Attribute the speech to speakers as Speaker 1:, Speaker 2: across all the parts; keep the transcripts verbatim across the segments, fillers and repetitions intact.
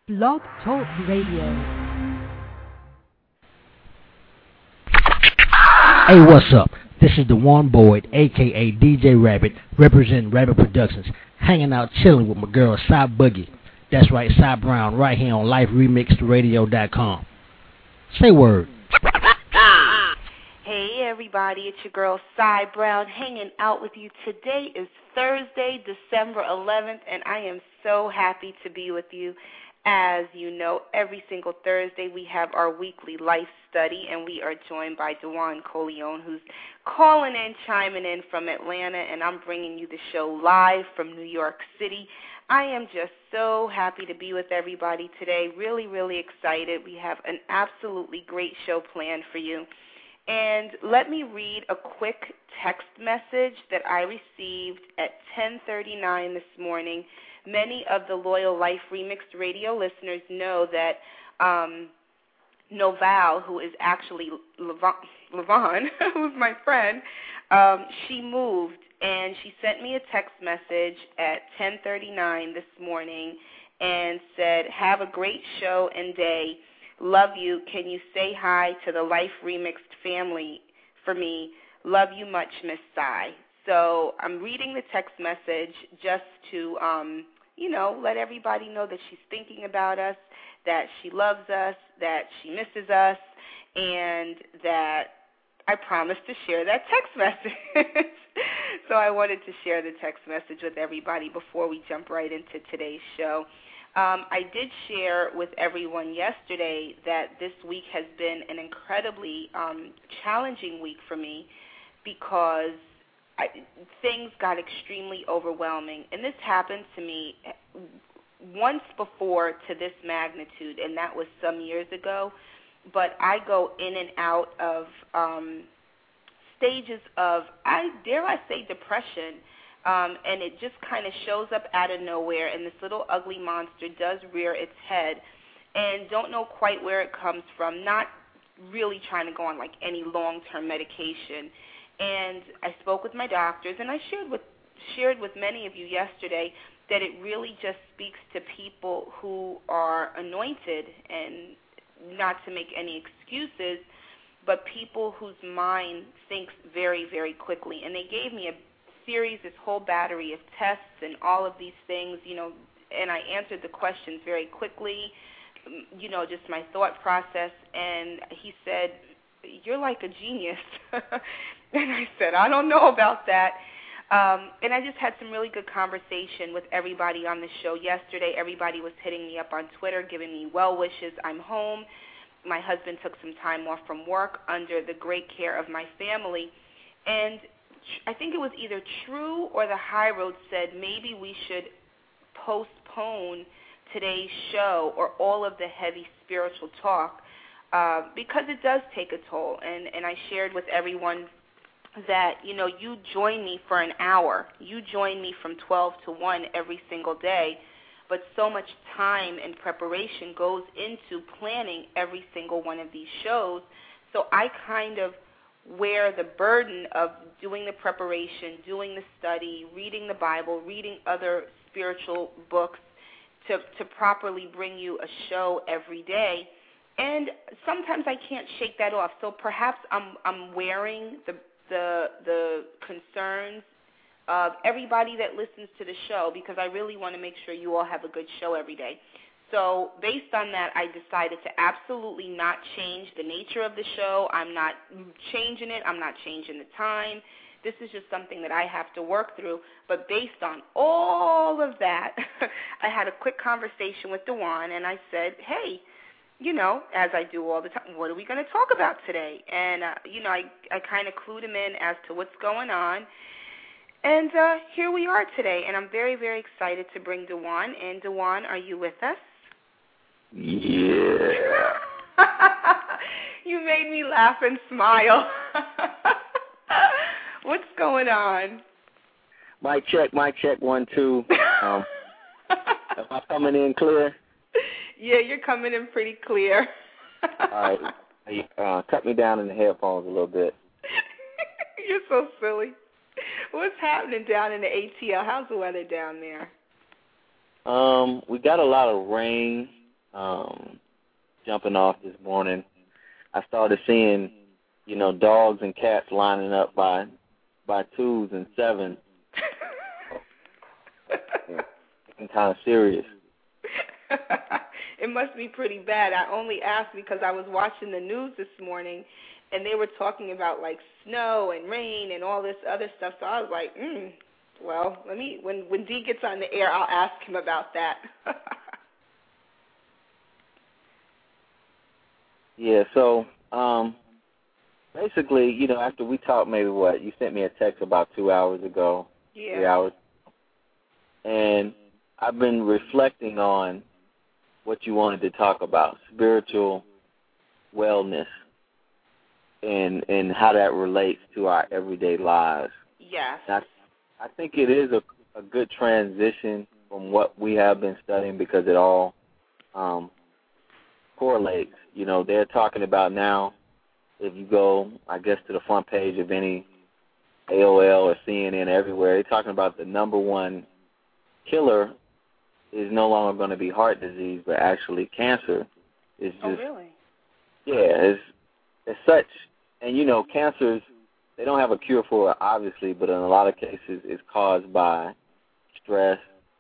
Speaker 1: Blog Talk Radio.
Speaker 2: Hey, what's up? This is Dewan Boyd, a k a. D J Rabbit, representing Rabbit Productions, hanging out chilling with my girl, Cy Boogie. That's right, Cy Brown, right here on life remixed radio dot com. Say word.
Speaker 3: Hey, everybody, it's your girl, Cy Brown, hanging out with you. Today is Thursday, December eleventh, and I am so happy to be with you. As you know, every single Thursday we have our weekly life study, and we are joined by Dewan Coleon, who's calling in, chiming in from Atlanta, and I'm bringing you the show live from New York City. I am just so happy to be with everybody today, really, really excited. We have an absolutely great show planned for you. And let me read a quick text message that I received at ten thirty-nine this morning. Many of the loyal Life Remixed radio listeners know that um, Noval, who is actually Levon, who's my friend, um, she moved, and she sent me a text message at ten thirty-nine this morning and said, "Have a great show and day. Love you. Can you say hi to the Life Remixed family for me? Love you much, Miss Cy." So I'm reading the text message just to, um, you know, let everybody know that she's thinking about us, that she loves us, that she misses us, and that I promised to share that text message. So I wanted to share the text message with everybody before we jump right into today's show. Um, I did share with everyone yesterday that this week has been an incredibly um, challenging week for me because I, things got extremely overwhelming. And this happened to me once before to this magnitude, and that was some years ago. But I go in and out of um, stages of, I dare I say, depression. Um, and it just kind of shows up out of nowhere, and this little ugly monster does rear its head, and don't know quite where it comes from, not really trying to go on like any long-term medication. And I spoke with my doctors, and I shared with shared with many of you yesterday that it really just speaks to people who are anointed, and not to make any excuses, but people whose mind thinks very, very quickly. And they gave me a series, this whole battery of tests and all of these things, you know, and I answered the questions very quickly, you know, just my thought process, and he said, "You're like a genius." And I said, "I don't know about that." Um, and I just had some really good conversation with everybody on the show yesterday. Everybody was hitting me up on Twitter, giving me well wishes. I'm home. My husband took some time off from work under the great care of my family, and I think it was either True or the High Road said maybe we should postpone today's show or all of the heavy spiritual talk uh, because it does take a toll. And, and I shared with everyone that, you know, you join me for an hour. You join me from twelve to one every single day, but so much time and preparation goes into planning every single one of these shows. So I kind of where the burden of doing the preparation, doing the study, reading the Bible, reading other spiritual books to, to properly bring you a show every day. And sometimes I can't shake that off. So perhaps I'm I'm wearing the the the concerns of everybody that listens to the show because I really want to make sure you all have a good show every day. So based on that, I decided to absolutely not change the nature of the show. I'm not changing it. I'm not changing the time. This is just something that I have to work through. But based on all of that, I had a quick conversation with Dewan, and I said, hey, you know, as I do all the time, what are we going to talk about today? And, uh, you know, I, I kind of clued him in as to what's going on. And uh, here we are today, and I'm very, very excited to bring Dewan. And Dewan, are you with us?
Speaker 4: Yeah.
Speaker 3: You made me laugh and smile. What's going on?
Speaker 4: Mic check, mic check, one, two. Um, am I coming in clear?
Speaker 3: Yeah, you're coming in pretty clear.
Speaker 4: All right. Uh, cut me down in the headphones a little bit.
Speaker 3: You're so silly. What's happening down in the A T L? How's the weather down there?
Speaker 4: Um, we got a lot of rain. um, jumping off this morning, I started seeing, you know, dogs and cats lining up by by twos and sevens. Getting kind of serious.
Speaker 3: It must be pretty bad. I only asked because I was watching the news this morning, and they were talking about, like, snow and rain and all this other stuff. So I was like, mm, well, let me, when, when D gets on the air, I'll ask him about that.
Speaker 4: Yeah, so um, basically, you know, after we talked maybe what, you sent me a text about two hours ago,
Speaker 3: yeah.
Speaker 4: three hours, and I've been reflecting on what you wanted to talk about, spiritual wellness, and and how that relates to our everyday lives.
Speaker 3: Yes.
Speaker 4: I, I think it is a, a good transition from what we have been studying because it all um, correlates. You know, they're talking about now, if you go, I guess, to the front page of any A O L or C N N everywhere, they're talking about the number one killer is no longer going to be heart disease, but actually cancer. It's just,
Speaker 3: oh, really?
Speaker 4: Yeah, it's, it's such, and, you know, cancers, they don't have a cure for it, obviously, but in a lot of cases it's caused by stress,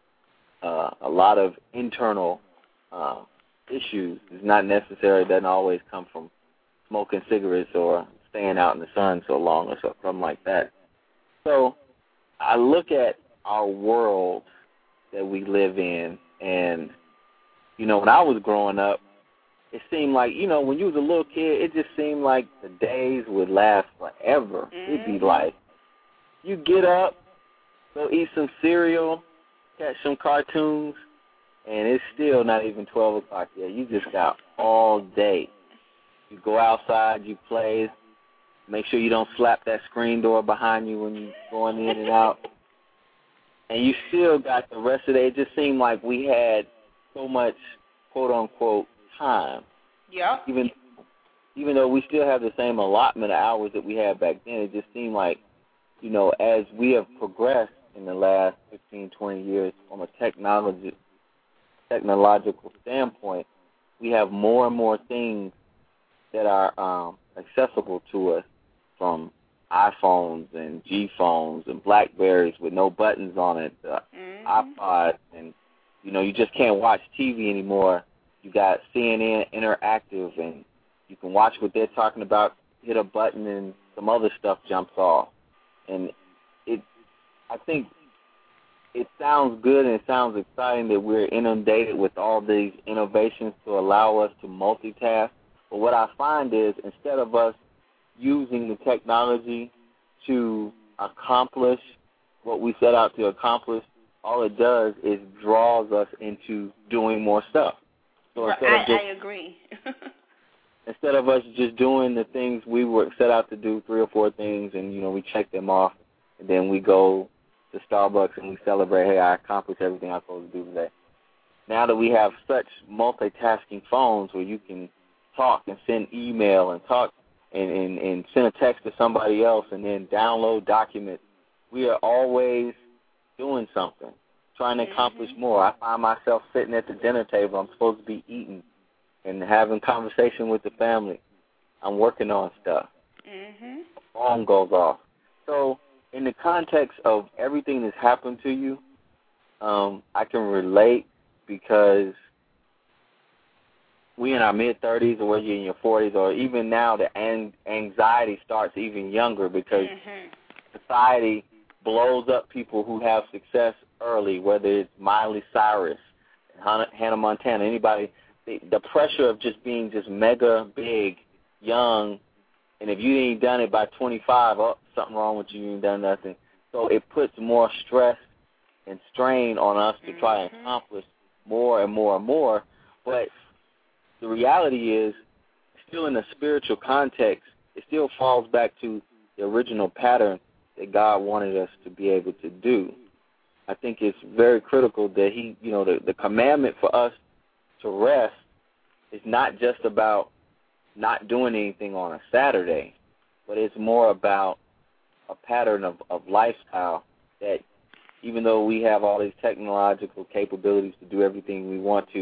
Speaker 4: uh, a lot of internal uh, issues. It's not necessarily, it doesn't always come from smoking cigarettes or staying out in the sun so long or something like that. So I look at our world that we live in, and, you know, when I was growing up, it seemed like, you know, when you was a little kid, it just seemed like the days would last forever. Mm-hmm. It'd be like, you get up, go eat some cereal, catch some cartoons, and it's still not even twelve o'clock yet. You just got all day. You go outside, you play, make sure you don't slap that screen door behind you when you're going in and out. And you still got the rest of the day. It just seemed like we had so much, quote-unquote, time.
Speaker 3: Yeah.
Speaker 4: Even even though we still have the same allotment of hours that we had back then, it just seemed like, you know, as we have progressed in the last fifteen, twenty years from a technology, technological standpoint, we have more and more things that are um, accessible to us, from iPhones and G phones and Blackberries with no buttons on it, uh, mm-hmm. iPods, and, you know, you just can't watch T V anymore. You got C N N Interactive, and you can watch what they're talking about, hit a button, and some other stuff jumps off. And it, I think it sounds good and it sounds exciting that we're inundated with all these innovations to allow us to multitask. But what I find is, instead of us using the technology to accomplish what we set out to accomplish, all it does is draws us into doing more stuff. So
Speaker 3: right,
Speaker 4: instead
Speaker 3: I,
Speaker 4: of just,
Speaker 3: I agree.
Speaker 4: instead of us just doing the things we were set out to do, three or four things, and, you know, we check them off, and then we go to Starbucks and we celebrate, hey, I accomplished everything I was supposed to do today. Now that we have such multitasking phones where you can talk and send email and talk and, and, and send a text to somebody else and then download documents, we are always doing something, trying to accomplish mm-hmm. more. I find myself sitting at the dinner table. I'm supposed to be eating and having conversation with the family. I'm working on stuff.
Speaker 3: Mm-hmm.
Speaker 4: Phone goes off. So in the context of everything that's happened to you, um, I can relate, because we in our mid-thirties, or whether you're in your forties, or even now, the an- anxiety starts even younger, because mm-hmm. society blows up people who have success early, whether it's Miley Cyrus, Hannah Montana, anybody. The, the pressure of just being just mega big, young, and if you ain't done it by twenty-five, oh, something wrong with you, you ain't done nothing. So it puts more stress and strain on us to try and accomplish more and more and more. But the reality is, still in the spiritual context, it still falls back to the original pattern that God wanted us to be able to do. I think it's very critical that he, you know, the, the commandment for us to rest is not just about not doing anything on a Saturday, but it's more about a pattern of, of lifestyle that, even though we have all these technological capabilities to do everything we want to,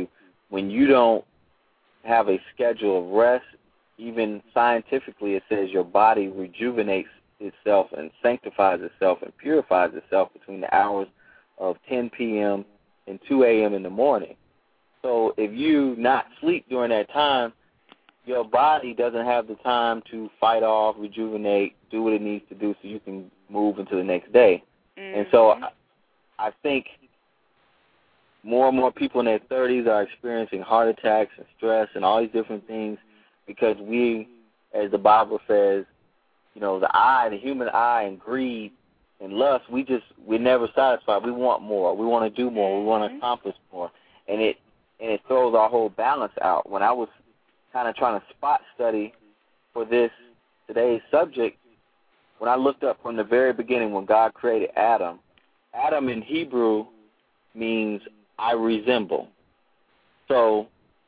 Speaker 4: when you don't have a schedule of rest, even scientifically it says your body rejuvenates itself and sanctifies itself and purifies itself between the hours of ten p.m. and two a.m. in the morning. So if you not sleep during that time, your body doesn't have the time to fight off, rejuvenate, do what it needs to do so you can move into the next day. Mm-hmm. And so I, I think more and more people in their thirties are experiencing heart attacks and stress and all these different things because we, as the Bible says, you know, the eye, the human eye and greed and lust, we just, we're never satisfied. We want more. We want to do more. We want to accomplish more. And it and it throws our whole balance out. When I was kind of trying to spot study for this, today's subject, when I looked up from the very beginning when God created Adam, Adam in Hebrew means I resemble. So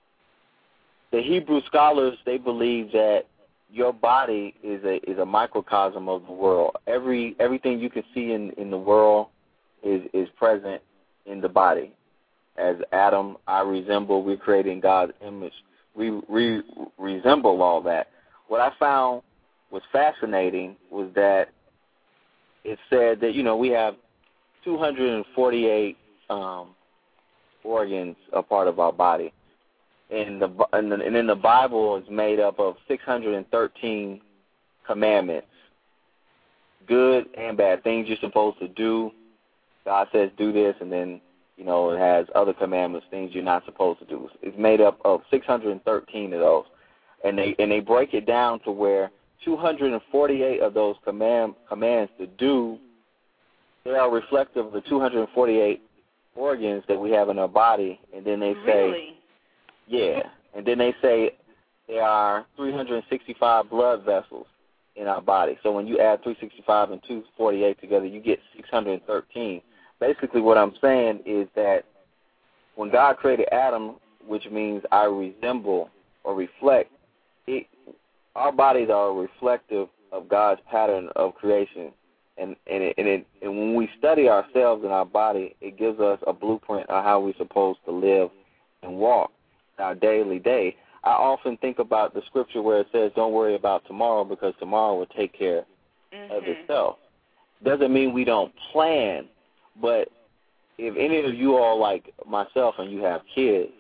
Speaker 4: the Hebrew scholars, they believe that your body is a is a microcosm of the world. Every everything you can see in, in the world is, is present in the body. As Adam, I resemble, we're creating God's image. We re- resemble all that. What I found was fascinating was that it said that, you know, we have two hundred forty-eight um, organs a part of our body. And, the, and, the, and then the Bible is made up of six hundred thirteen commandments, good and bad, things you're supposed to do. God says do this, and then, you know, it has other commandments, things you're not supposed to do. It's made up of six hundred thirteen of those. And they and they break it down to where two hundred forty-eight of those command, commands to do, they are reflective of the two hundred forty-eight organs that we have in our body. And then they say,
Speaker 3: really?
Speaker 4: Yeah, and then they say there are three hundred sixty-five blood vessels in our body. So when you add three hundred sixty-five and two hundred forty-eight together, you get six hundred thirteen. Basically what I'm saying is that when God created Adam, which means I resemble or reflect, it, our bodies are reflective of God's pattern of creation. And and, it, and, it, and when we study ourselves and our body, it gives us a blueprint of how we're supposed to live and walk our daily day. I often think about the scripture where it says, don't worry about tomorrow because tomorrow will take care mm-hmm. of itself. Doesn't mean we don't plan, but if any of you all like myself and you have kids,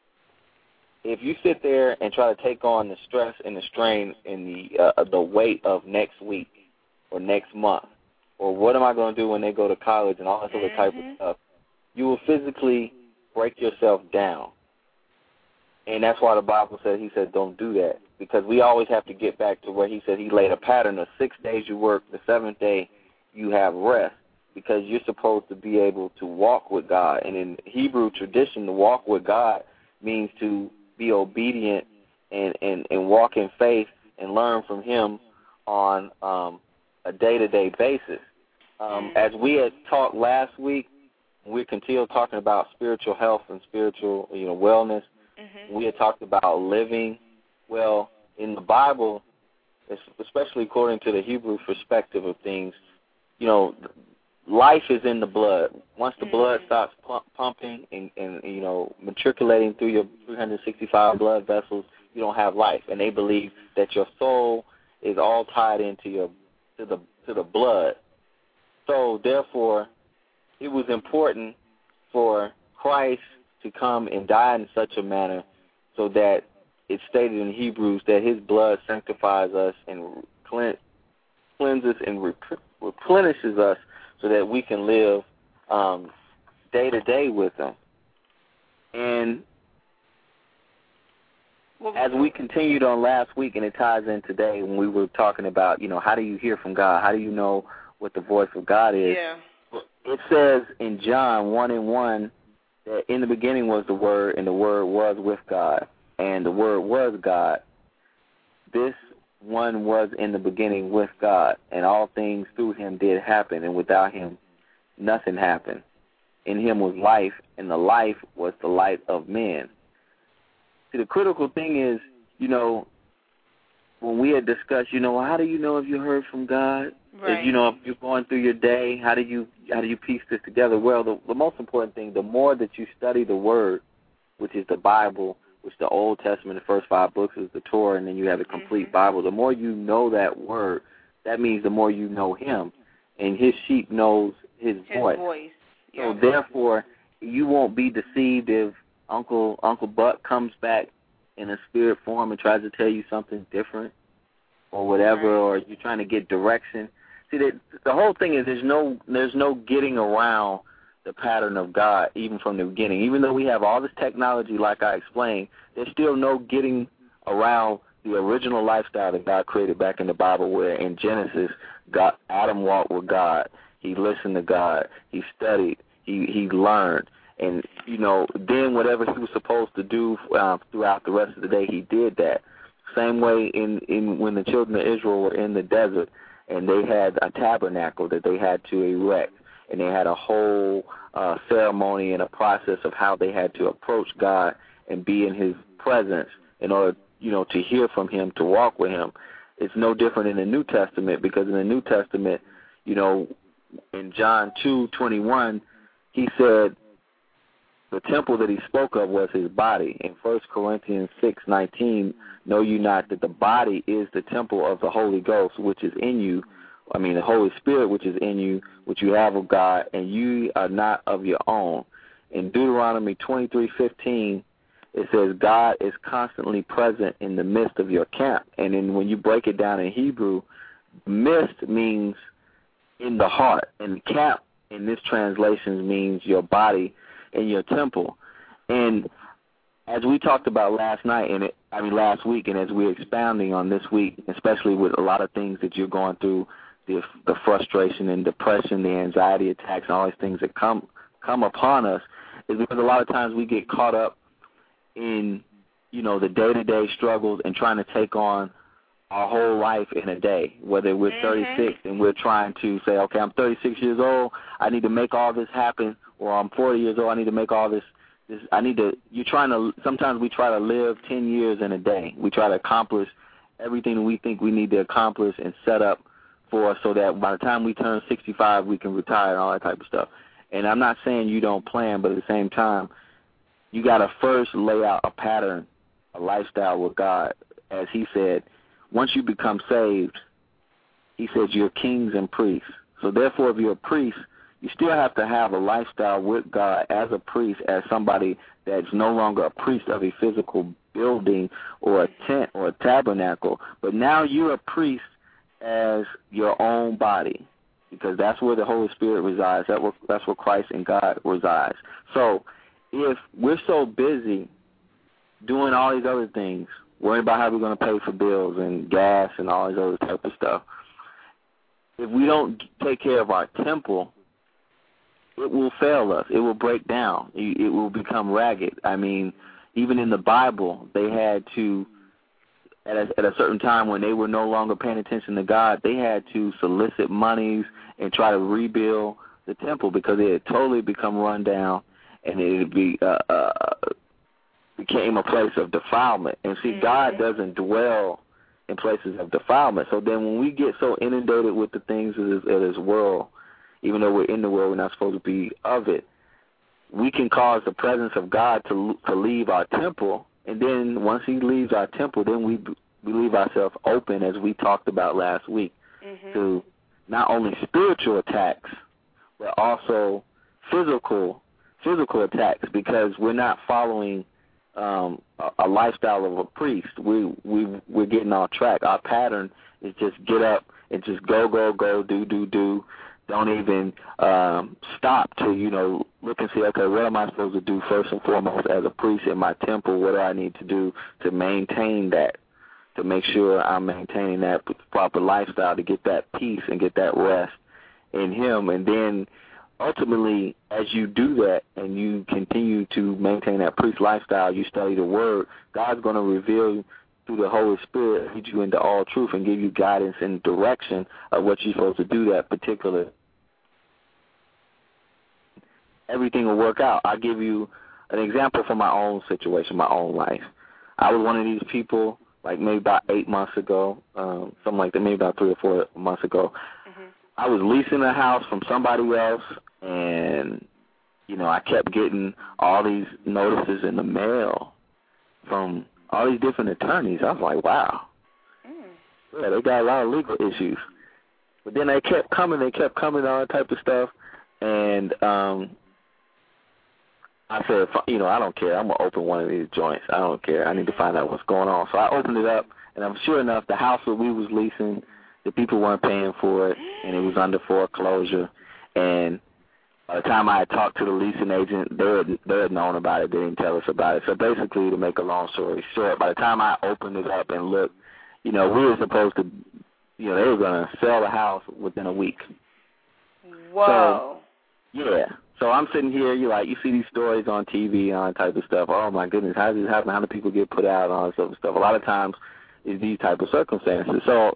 Speaker 4: if you sit there and try to take on the stress and the strain and the uh, the weight of next week or next month, or what am I going to do when they go to college and all that other mm-hmm. type of stuff, you will physically break yourself down. And that's why the Bible said, he said, don't do that. Because we always have to get back to where he said he laid a pattern of six days you work, the seventh day you have rest. Because you're supposed to be able to walk with God. And in Hebrew tradition, to walk with God means to be obedient and, and, and walk in faith and learn from him on um, a day-to-day basis. Um, as we had talked last week, we continue talking about spiritual health and spiritual, you know, wellness. Mm-hmm. We had talked about living. Well, in the Bible, especially according to the Hebrew perspective of things, you know, life is in the blood. Once the mm-hmm. blood stops pump, pumping and, and, you know, matriculating through your three hundred sixty-five blood vessels, you don't have life. And they believe that your soul is all tied into your to the to the blood. So, therefore, it was important for Christ to come and die in such a manner so that it's stated in Hebrews that his blood sanctifies us and cleanses and replenishes us so that we can live um, day to day with him. And as we continued on last week, and it ties in today when we were talking about, you know, how do you hear from God? How do you know what the voice of God is?
Speaker 3: Yeah.
Speaker 4: It says in John one and one, that in the beginning was the Word, and the Word was with God, and the Word was God. This one was in the beginning with God, and all things through him did happen, and without him nothing happened. In him was life, and the life was the light of men. See, the critical thing is, you know, when we had discussed, you know, how do you know if you heard from God?
Speaker 3: Right.
Speaker 4: If, you know, if you're going through your day, how do you how do you piece this together? Well, the, the most important thing, the more that you study the Word, which is the Bible, which the Old Testament, the first five books is the Torah, and then you have the complete
Speaker 3: mm-hmm.
Speaker 4: Bible. The more you know that word, that means the more you know him, and his sheep knows his,
Speaker 3: his
Speaker 4: voice.
Speaker 3: voice.
Speaker 4: So
Speaker 3: Yep.
Speaker 4: therefore, you won't be deceived if Uncle Uncle Buck comes back in a spirit form and tries to tell you something different or whatever,
Speaker 3: right.
Speaker 4: or you're trying to get direction. See, the, the whole thing is there's no there's no getting around the pattern of God, even from the beginning. Even though we have all this technology, like I explained, there's still no getting around the original lifestyle that God created back in the Bible, where in Genesis, God, Adam walked with God. He listened to God. He studied. He he learned. And, you know, then whatever he was supposed to do uh, throughout the rest of the day, he did that. Same way in, in when the children of Israel were in the desert and they had a tabernacle that they had to erect, and they had a whole uh, ceremony and a process of how they had to approach God and be in his presence in order, you know, to hear from him, to walk with him. It's no different in the New Testament, because in the New Testament, you know, in John two twenty-one, he said the temple that he spoke of was his body. In First Corinthians six nineteen, know you not that the body is the temple of the Holy Ghost, which is in you, I mean the Holy Spirit, which is in you, which you have of God, and you are not of your own. In Deuteronomy twenty-three fifteen, it says God is constantly present in the midst of your camp. And then when you break it down in Hebrew, midst means in the heart, and camp in this translation means your body and your temple. And as we talked about last night, and it, I mean last week, and as we're expounding on this week, especially with a lot of things that you're going through, the, the frustration and depression, the anxiety attacks, and all these things that come come upon us, is because a lot of times we get caught up in, you know, the day-to-day struggles and trying to take on our whole life in a day, whether we're
Speaker 3: mm-hmm.
Speaker 4: thirty-six and we're trying to say, okay, I'm thirty-six years old, I need to make all this happen, or I'm forty years old, I need to make all this, this I need to, you're trying to, sometimes we try to live ten years in a day. We try to accomplish everything we think we need to accomplish and set up for us so that by the time we turn sixty-five, we can retire and all that type of stuff. And I'm not saying you don't plan, but at the same time, you got to first lay out a pattern, a lifestyle with God. As he said, once you become saved, he says you're kings and priests. So therefore, if you're a priest, you still have to have a lifestyle with God as a priest, as somebody that's no longer a priest of a physical building or a tent or a tabernacle, but now you're a priest as your own body, because that's where the Holy Spirit resides. That that's where Christ and God resides. So if we're so busy doing all these other things, worrying about how we're going to pay for bills and gas and all these other type of stuff, if we don't take care of our temple, it will fail us. It will break down. It will become ragged. I mean, even in the Bible, they had to, at a, at a certain time when they were no longer paying attention to God, they had to solicit monies and try to rebuild the temple because it had totally become run down, and it had be, uh, uh, became a place of defilement. And see, mm-hmm. God doesn't dwell in places of defilement. So then when we get so inundated with the things of this, of this world, even though we're in the world, we're not supposed to be of it, we can cause the presence of God to to leave our temple. And then once he leaves our temple, then we we leave ourselves open, as we talked about last week, mm-hmm. to not only spiritual attacks, but also physical physical attacks, because we're not following um, a, a lifestyle of a priest. We we we're getting off track. Our pattern is just get up and just go go go do do do. Don't even um, stop to, you know, look and see, okay, what am I supposed to do first and foremost as a priest in my temple? What do I need to do to maintain that, to make sure I'm maintaining that proper lifestyle, to get that peace and get that rest in him? And then ultimately, as you do that and you continue to maintain that priest lifestyle, you study the Word, God's going to reveal through the Holy Spirit, lead you into all truth and give you guidance and direction of what you're supposed to do that particular. Everything will work out. I'll give you an example from my own situation, my own life. I was one of these people, like maybe about eight months ago, um, something like that, maybe about three or four months ago. Mm-hmm. I was leasing a house from somebody else, and you know, I kept getting all these notices in the mail from all these different attorneys. I was like, wow. Mm. Yeah, they got a lot of legal issues. But then they kept coming, they kept coming, all that type of stuff. And um, I said, you know, I don't care. I'm going to open one of these joints. I don't care. I need to find out what's going on. So I opened it up, and I'm sure enough, the house that we was leasing, the people weren't paying for it, and it was under foreclosure. And by the time I had talked to the leasing agent, they had, they had known about it. They didn't tell us about it. So basically, to make a long story short, by the time I opened it up and looked, you know, we were supposed to, you know, they were going to sell the house within a week.
Speaker 3: Whoa.
Speaker 4: So, yeah. So I'm sitting here, you like, you see these stories on T V and all that type of stuff. Oh, my goodness, how does this happen? How do people get put out and all that type of stuff? A lot of times it's these type of circumstances. So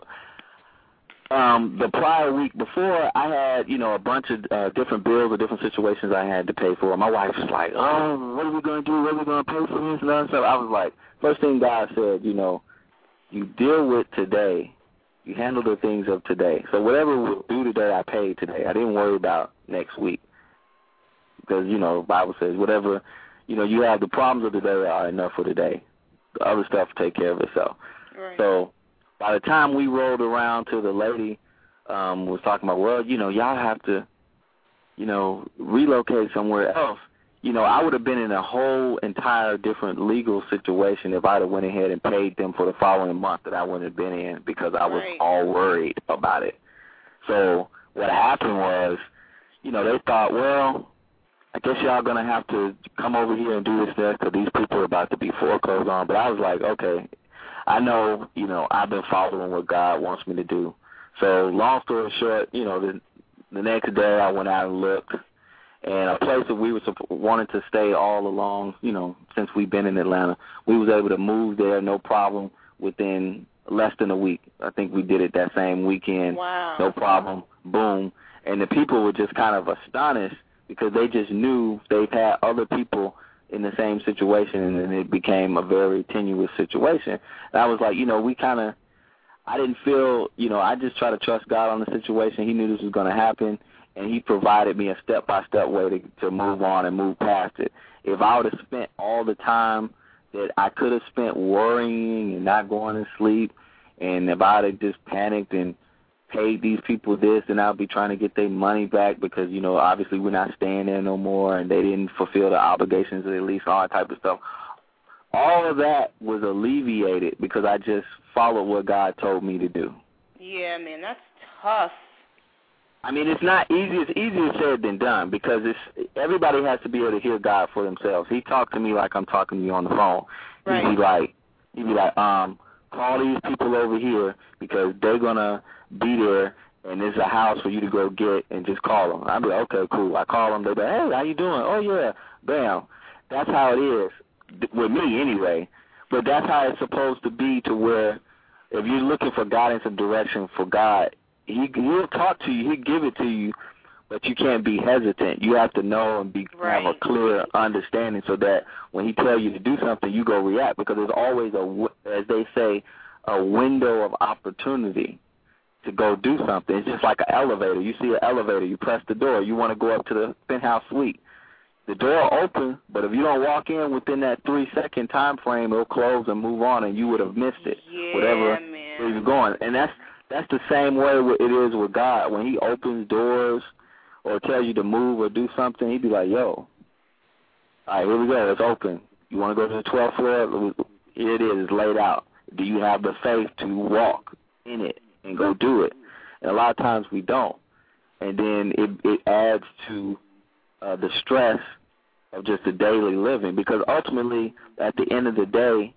Speaker 4: um, the prior week before, I had, you know, a bunch of uh, different bills or different situations I had to pay for. My wife was like, oh, what are we going to do? What are we going to pay for this and that stuff? I was like, first thing God said, you know, you deal with today. You handle the things of today. So whatever we'll do today, I paid today. I didn't worry about next week. Because, you know, the Bible says whatever, you know, you have the problems of today are enough for today. The other stuff will take care of itself.
Speaker 3: Right.
Speaker 4: So by the time we rolled around to the lady um, was talking about, well, you know, y'all have to, you know, relocate somewhere else. You know, I would have been in a whole entire different legal situation if I'd have went ahead and paid them for the following month that I wouldn't have been in because I was
Speaker 3: right.
Speaker 4: all worried about it. So what happened was, you know, they thought, well, I guess y'all going to have to come over here and do this next because these people are about to be foreclosed on. But I was like, okay, I know, you know, I've been following what God wants me to do. So long story short, you know, the, the next day I went out and looked, and a place that we were wanted to stay all along, you know, since we've been in Atlanta, we was able to move there, no problem, within less than a week. I think we did it that same weekend.
Speaker 3: Wow.
Speaker 4: No problem. Boom. And the people were just kind of astonished because they just knew they've had other people in the same situation, and it became a very tenuous situation. And I was like, you know, we kind of, I didn't feel, you know, I just try to trust God on the situation. He knew this was going to happen, and he provided me a step-by-step way to, to move on and move past it. If I would have spent all the time that I could have spent worrying and not going to sleep, and if I would have just panicked and paid these people this, and I'll be trying to get their money back because, you know, obviously we're not staying there no more, and they didn't fulfill the obligations of the lease, all that type of stuff. All of that was alleviated because I just followed what God told me to do.
Speaker 3: Yeah, man, that's tough.
Speaker 4: I mean, it's not easy. It's easier said than done because it's everybody has to be able to hear God for themselves. He talked to me like I'm talking to you on the phone.
Speaker 3: Right.
Speaker 4: He'd be like, he'd be like, um, call these people over here because they're gonna be there, and there's a house for you to go get, and just call them. I'd be like, okay, cool. I call them. They're like, hey, how you doing? Oh yeah, bam. That's how it is with me anyway. But that's how it's supposed to be. To where if you're looking for guidance and direction for God, He he'll talk to you. He'll give it to you, but you can't be hesitant. You have to know and be
Speaker 3: right.
Speaker 4: have a clear understanding so that when he tells you to do something, you go react because there's always a, as they say, a window of opportunity to go do something. It's just like an elevator. You see an elevator, you press the door. You want to go up to the penthouse suite. The door open, but if you don't walk in within that three-second time frame, it'll close and move on, and you would have missed it.
Speaker 3: Yeah,
Speaker 4: whatever
Speaker 3: man.
Speaker 4: where you're going. And that's That's the same way it is with God. When he opens doors or tells you to move or do something, he'd be like, yo, all right, here we go. It's open. You want to go to the twelfth floor? Here it is. It's laid out. Do you have the faith to walk in it and go do it? And a lot of times we don't. And then it, it adds to uh, the stress of just the daily living because ultimately, at the end of the day,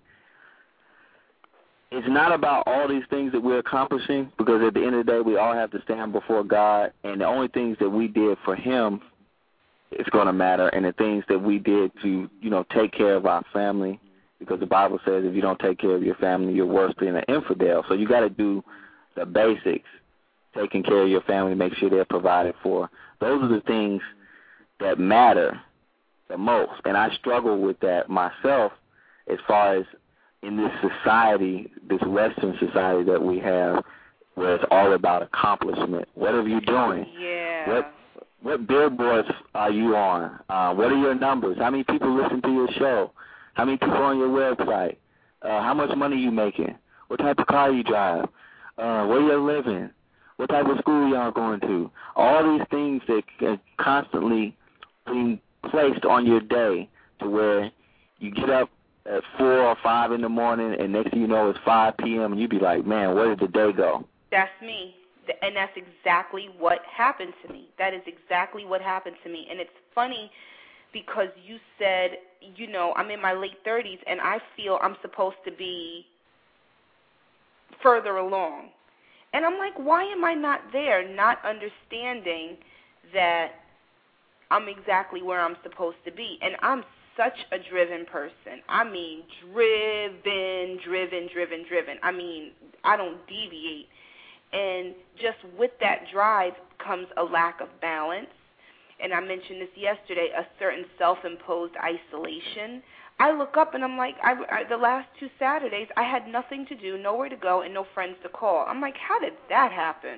Speaker 4: it's not about all these things that we're accomplishing because at the end of the day, we all have to stand before God, and the only things that we did for him is going to matter, and the things that we did to, you know, take care of our family, because the Bible says if you don't take care of your family, you're worse than an infidel. So you got to do the basics, taking care of your family, make sure they're provided for. Those are the things that matter the most, and I struggle with that myself as far as in this society, this Western society that we have, where it's all about accomplishment. What are you doing?
Speaker 3: Yeah.
Speaker 4: What What billboards are you on? Uh, what are your numbers? How many people listen to your show? How many people on your website? Uh, how much money you making? What type of car you drive? Uh, where you living? What type of school y'all going to? All these things that are constantly being placed on your day to where you get up at four or five in the morning and next thing you know it's five p.m. and you be like, man, where did the day go?
Speaker 3: That's me. And that's exactly what happened to me. That is exactly what happened to me. And it's funny because you said, you know, I'm in my late thirties and I feel I'm supposed to be further along. And I'm like, why am I not there? Not understanding that I'm exactly where I'm supposed to be. And I'm such a driven person. I mean, driven, driven, driven, driven. I mean, I don't deviate. And just with that drive comes a lack of balance. And I mentioned this yesterday, a certain self-imposed isolation. I look up and I'm like, I, I, the last two Saturdays, I had nothing to do, nowhere to go, and no friends to call. I'm like, how did that happen?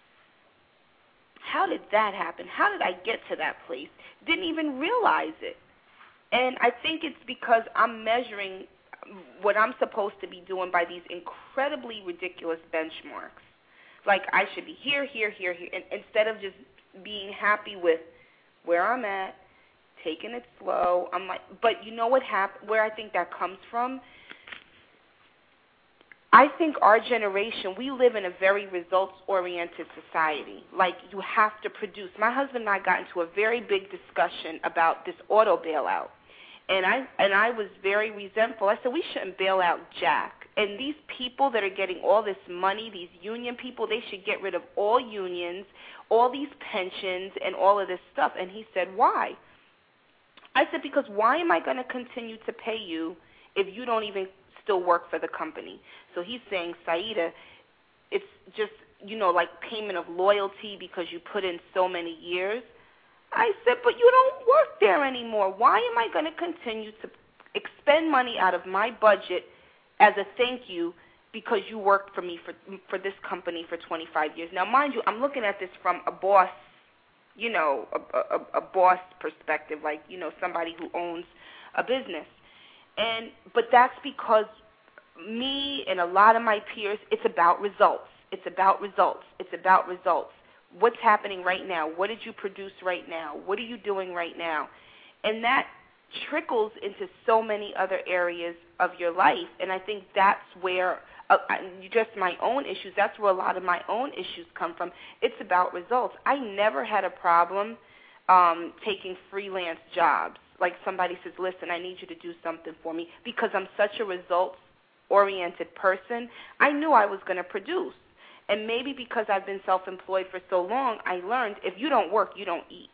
Speaker 3: How did that happen? How did I get to that place? Didn't even realize it. And I think it's because I'm measuring what I'm supposed to be doing by these incredibly ridiculous benchmarks. Like, I should be here, here, here, here, and instead of just being happy with where I'm at, taking it slow. I'm like, but you know what hap- where I think that comes from? I think our generation, we live in a very results-oriented society. Like, you have to produce. My husband and I got into a very big discussion about this auto bailout. And I and I was very resentful. I said, we shouldn't bail out Jack. And these people that are getting all this money, these union people, they should get rid of all unions, all these pensions, and all of this stuff. And he said, why? I said, because why am I going to continue to pay you if you don't even still work for the company? So he's saying, Saida, it's just, you know, like payment of loyalty because you put in so many years. I said, but you don't work there anymore. Why am I going to continue to expend money out of my budget as a thank you because you worked for me for for this company for twenty-five years? Now, mind you, I'm looking at this from a boss, you know, a, a, a boss perspective, like, you know, somebody who owns a business. And but that's because me and a lot of my peers, it's about results. It's about results. It's about results. What's happening right now? What did you produce right now? What are you doing right now? And that trickles into so many other areas of your life. And I think that's where, uh, just my own issues, that's where a lot of my own issues come from. It's about results. I never had a problem um, taking freelance jobs. Like somebody says, listen, I need you to do something for me. Because I'm such a results-oriented person, I knew I was going to produce. And maybe because I've been self-employed for so long, I learned if you don't work, you don't eat.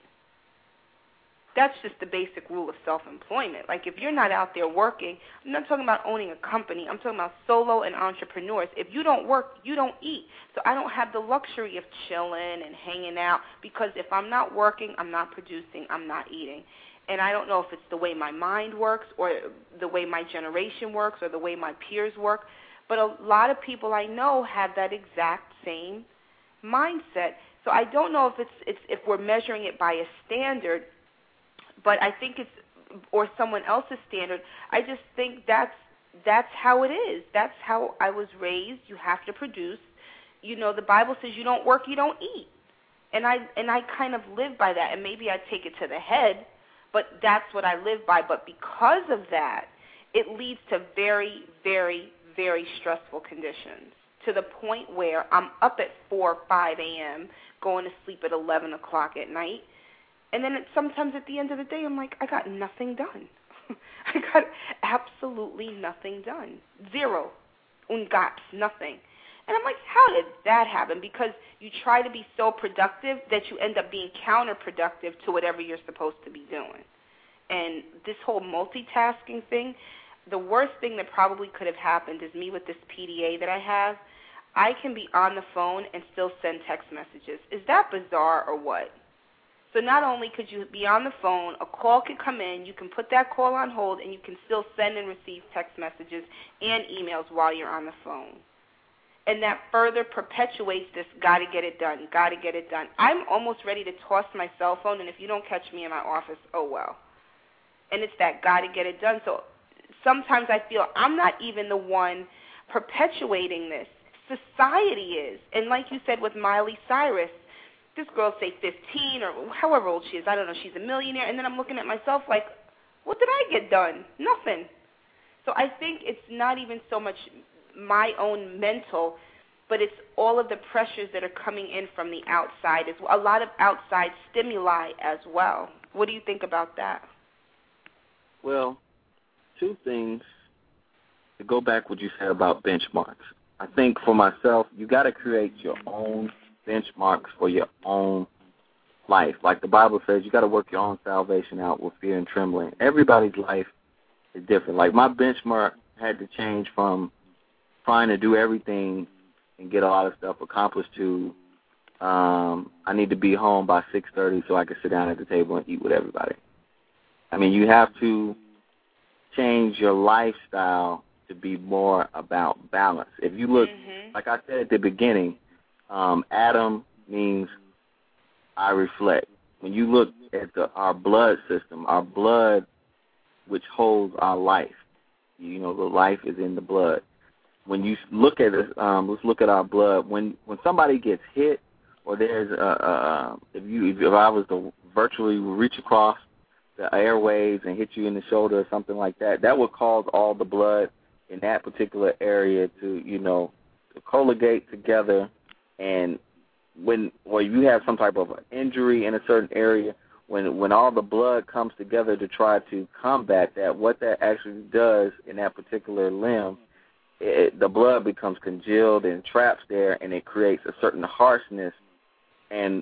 Speaker 3: That's just the basic rule of self-employment. Like if you're not out there working, I'm not talking about owning a company. I'm talking about solo and entrepreneurs. If you don't work, you don't eat. So I don't have the luxury of chilling and hanging out because if I'm not working, I'm not producing, I'm not eating. And I don't know if it's the way my mind works or the way my generation works or the way my peers work, but a lot of people I know have that exact same mindset. So I don't know if it's, it's if we're measuring it by a standard, but I think it's or someone else's standard. I just think that's that's how it is. That's how I was raised. You have to produce. You know, the Bible says you don't work, you don't eat. And I and I kind of live by that. And maybe I take it to the head, but that's what I live by. But because of that, it leads to very, very, very stressful conditions to the point where I'm up at four or five a.m., going to sleep at eleven o'clock at night. And then it, sometimes at the end of the day, I'm like, I got nothing done. I got absolutely nothing done. Zero. Un gaps, nothing. And I'm like, how did that happen? Because you try to be so productive that you end up being counterproductive to whatever you're supposed to be doing. And this whole multitasking thing, the worst thing that probably could have happened is me with this P D A that I have. I can be on the phone and still send text messages. Is that bizarre or what? So not only could you be on the phone, a call could come in, you can put that call on hold, and you can still send and receive text messages and emails while you're on the phone. And that further perpetuates this gotta get it done, gotta get it done. I'm almost ready to toss my cell phone, and if you don't catch me in my office, oh well. And it's that gotta get it done. So sometimes I feel I'm not even the one perpetuating this. Society is. And like you said with Miley Cyrus, this girl, say fifteen or however old she is, I don't know, she's a millionaire, and then I'm looking at myself like, what did I get done? Nothing. So I think it's not even so much my own mental, but it's all of the pressures that are coming in from the outside as well. A lot of outside stimuli as well. What do you think about that?
Speaker 4: Well, two things. To go back what you said about benchmarks. I think for myself, you got to create your own benchmarks for your own life. Like the Bible says, you got to work your own salvation out with fear and trembling. Everybody's life is different. Like my benchmark had to change from trying to do everything and get a lot of stuff accomplished to um, I need to be home by six thirty so I can sit down at the table and eat with everybody. I mean, you have to change your lifestyle to be more about balance. If you look, mm-hmm. like I said at the beginning, um, Adam means I reflect. When you look at the, our blood system, our blood, which holds our life, you know, the life is in the blood. When you look at it, um, let's look at our blood. When when somebody gets hit, or there's a, a if you if I was to virtually reach across the airways and hit you in the shoulder or something like that, that would cause all the blood in that particular area to, you know, to colligate together. And when or you have some type of injury in a certain area, when when all the blood comes together to try to combat that, what that actually does in that particular limb, it, the blood becomes congealed and traps there, and it creates a certain harshness. And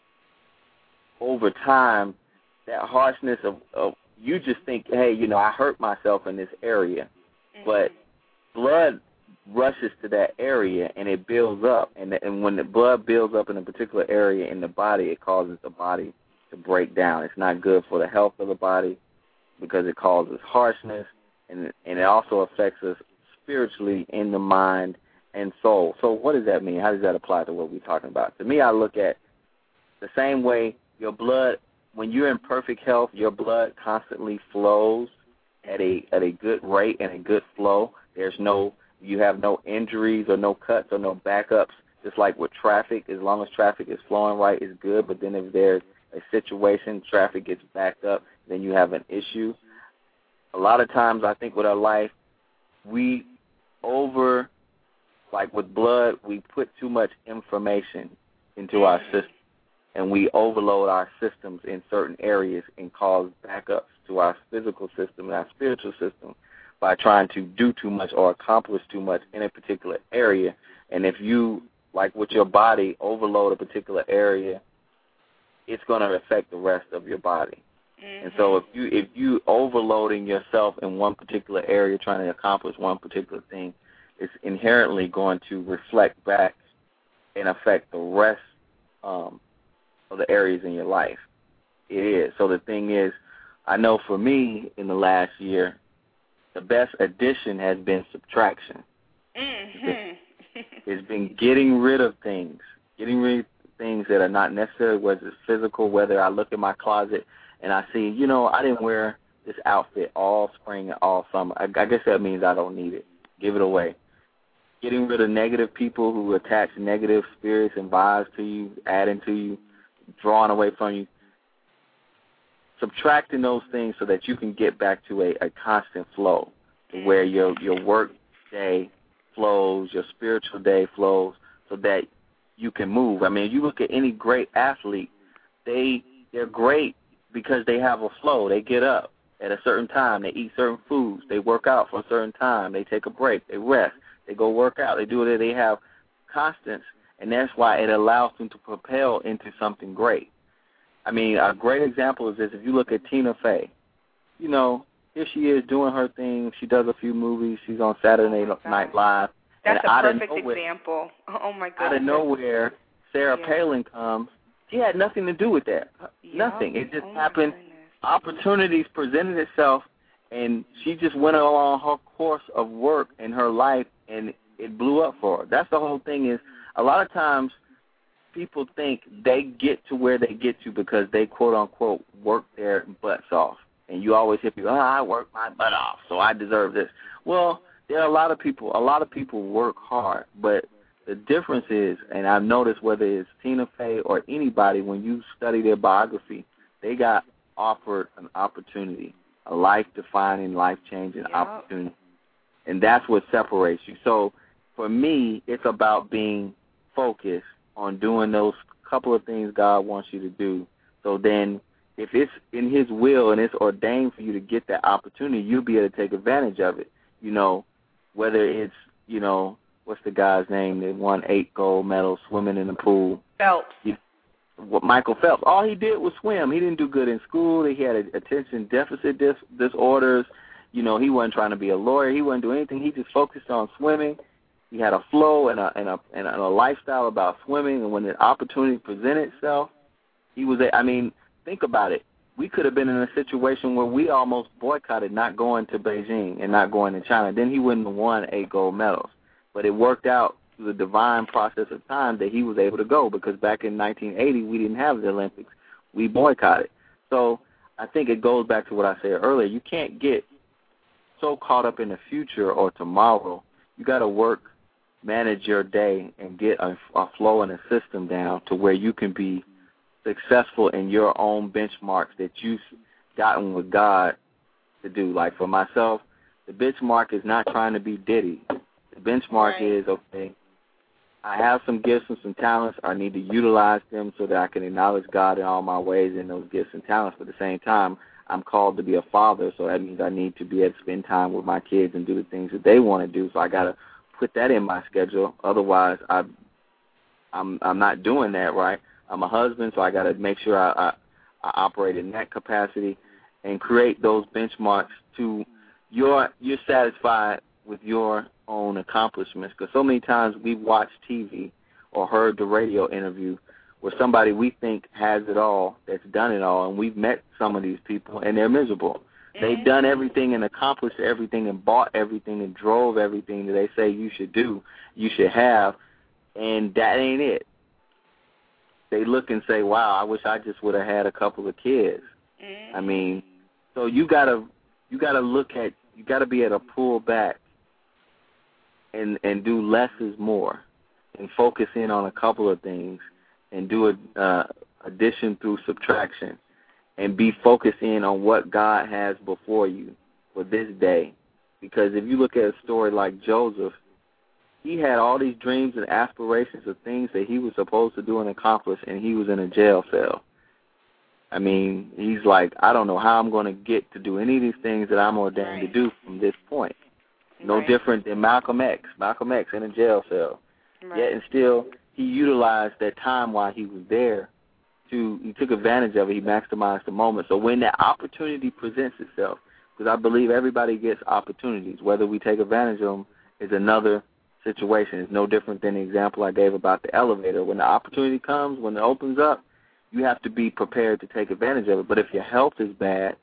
Speaker 4: over time, that harshness of, of you just think, hey, you know, I hurt myself in this area, mm-hmm. but blood rushes to that area and it builds up, and the, and when the blood builds up in a particular area in the body, it causes the body to break down. It's not good for the health of the body because it causes harshness, and and it also affects us spiritually in the mind and soul. So what does that mean? How does that apply to what we're talking about? To me, I look at the same way your blood, when you're in perfect health, your blood constantly flows at a at a good rate and a good flow. There's no, you have no injuries or no cuts or no backups. Just like with traffic, as long as traffic is flowing right, it's good. But then if there's a situation, traffic gets backed up, then you have an issue. A lot of times, I think with our life, we over, like with blood, we put too much information into our system, and we overload our systems in certain areas and cause backups to our physical system and our spiritual system by trying to do too much or accomplish too much in a particular area. And if you, like with your body, overload a particular area, it's going to affect the rest of your body. Mm-hmm. And so if you if you overloading yourself in one particular area trying to accomplish one particular thing, it's inherently going to reflect back and affect the rest um, of the areas in your life. It is. So the thing is, I know for me in the last year, the best addition has been subtraction.
Speaker 3: Mm-hmm.
Speaker 4: It's been getting rid of things, getting rid of things that are not necessary, whether it's physical, whether I look in my closet and I see, you know, I didn't wear this outfit all spring and all summer. I, I guess that means I don't need it. Give it away. Getting rid of negative people who attach negative spirits and vibes to you, adding to you, drawing away from you. Subtracting those things so that you can get back to a, a constant flow where your, your work day flows, your spiritual day flows, so that you can move. I mean, you look at any great athlete, they, they're great because they have a flow. They get up at a certain time. They eat certain foods. They work out for a certain time. They take a break. They rest. They go work out. They do it. They have constants, and that's why it allows them to propel into something great. I mean, a great example is this. If you look at Tina Fey, you know, here she is doing her thing. She does a few movies. She's on Saturday oh Night Live.
Speaker 3: That's
Speaker 4: and
Speaker 3: a
Speaker 4: out
Speaker 3: perfect
Speaker 4: of nowhere,
Speaker 3: example. Oh, my goodness.
Speaker 4: Out of nowhere, Sarah yeah. Palin comes. She had nothing to do with that. Yep. Nothing. It just
Speaker 3: oh
Speaker 4: happened. Opportunities presented itself, and she just went along her course of work in her life, and it blew up for her. That's the whole thing is a lot of times people think they get to where they get to because they, quote-unquote, work their butts off. And you always hear people, oh, I work my butt off, so I deserve this. Well, there are a lot of people, a lot of people work hard, but the difference is, and I've noticed whether it's Tina Fey or anybody, when you study their biography, they got offered an opportunity, a life-defining, life-changing
Speaker 3: yep.
Speaker 4: opportunity. And that's what separates you. So for me, it's about being focused on doing those couple of things God wants you to do. So then if it's in his will and it's ordained for you to get that opportunity, you'll be able to take advantage of it. You know, whether it's, you know, what's the guy's name that won eight gold medals swimming in the pool?
Speaker 3: Phelps.
Speaker 4: You, what, Michael Phelps. All he did was swim. He didn't do good in school. He had attention deficit dis- disorders. You know, he wasn't trying to be a lawyer. He wasn't doing anything. He just focused on swimming. He had a flow and a and a and a lifestyle about swimming. And when the opportunity presented itself, he was. A, I mean, think about it. We could have been in a situation where we almost boycotted not going to Beijing and not going to China. Then he wouldn't have won eight gold medals. But it worked out through the divine process of time that he was able to go because back in nineteen eighty we didn't have the Olympics. We boycotted. So I think it goes back to what I said earlier. You can't get so caught up in the future or tomorrow. You got to work, manage your day, and get a, a flow and a system down to where you can be successful in your own benchmarks that you've gotten with God to do. Like for myself, the benchmark is not trying to be Diddy. The benchmark
Speaker 3: right.
Speaker 4: is, okay, I have some gifts and some talents. I need to utilize them so that I can acknowledge God in all my ways in those gifts and talents. But at the same time, I'm called to be a father, so that means I need to be able to spend time with my kids and do the things that they want to do. So I got to put that in my schedule. Otherwise, I, I'm I'm not doing that right. I'm a husband, so I got to make sure I, I, I operate in that capacity and create those benchmarks to your you're satisfied with your own accomplishments. Because so many times we've watched T V or heard the radio interview where somebody we think has it all, that's done it all, and we've met some of these people, and they're miserable. Mm-hmm. They've done everything and accomplished everything and bought everything and drove everything that they say you should do, you should have, and that ain't it. They look and say, wow, I wish I just would have had a couple of kids. Mm-hmm. I mean, so you gotta you gotta look at you gotta be able to pull back and and do less is more, and focus in on a couple of things, and do a uh, addition through subtraction, and be focused in on what God has before you for this day. Because if you look at a story like Joseph, he had all these dreams and aspirations of things that he was supposed to do and accomplish, and he was in a jail cell. I mean, he's like, I don't know how I'm going to get to do any of these things that I'm ordained right. to do from this point. No right. different than Malcolm X. Malcolm X in a jail cell. Right. Yet and still, he utilized that time while he was there to, he took advantage of it. He maximized the moment. So when that opportunity presents itself, because I believe everybody gets opportunities, whether we take advantage of them is another situation. It's no different than the example I gave about the elevator. When the opportunity comes, when it opens up, you have to be prepared to take advantage of it. But if your health is bad,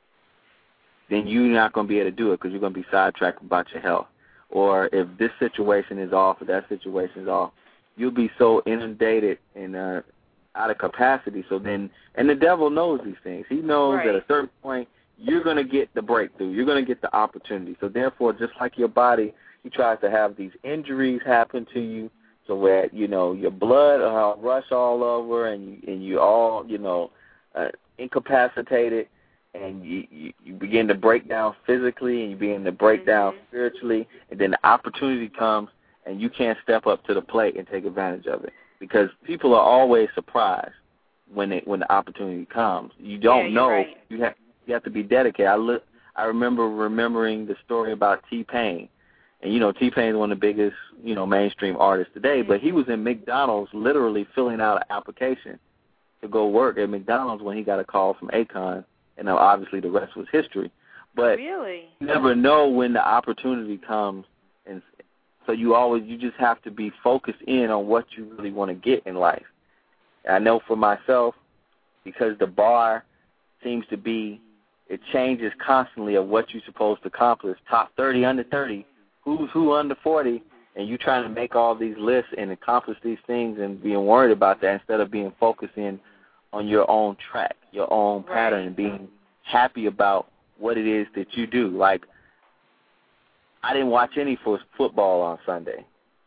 Speaker 4: then you're not going to be able to do it because you're going to be sidetracked about your health. Or if this situation is off or that situation is off, you'll be so inundated and uh, out of capacity. So then, and the devil knows these things. He knows right. at a certain point you're going to get the breakthrough. You're going to get the opportunity. So therefore, just like your body, he tries to have these injuries happen to you so where, you know, your blood will rush all over and you, and you all, you know, uh, incapacitated, and you, you, you begin to break down physically and you begin to break mm-hmm. down spiritually, and then the opportunity comes and you can't step up to the plate and take advantage of it because people are always surprised when it, when the opportunity comes. You don't
Speaker 3: yeah,
Speaker 4: know.
Speaker 3: Right.
Speaker 4: You have you have to be dedicated. I look, I remember remembering the story about T-Pain. And, you know, T-Pain is one of the biggest, you know, mainstream artists today, but he was in McDonald's literally filling out an application to go work at McDonald's when he got a call from Akon, and now obviously the rest was history. But
Speaker 3: really?
Speaker 4: You never know when the opportunity comes, and so you always, you just have to be focused in on what you really want to get in life. And I know for myself, because the bar seems to be, it changes constantly of what you're supposed to accomplish, top thirty, under thirty, who's who under forty, and you trying to make all these lists and accomplish these things and being worried about that instead of being focused in on your own track, your own
Speaker 3: right.
Speaker 4: pattern, and being happy about what it is that you do. Like, I didn't watch any for football on Sunday.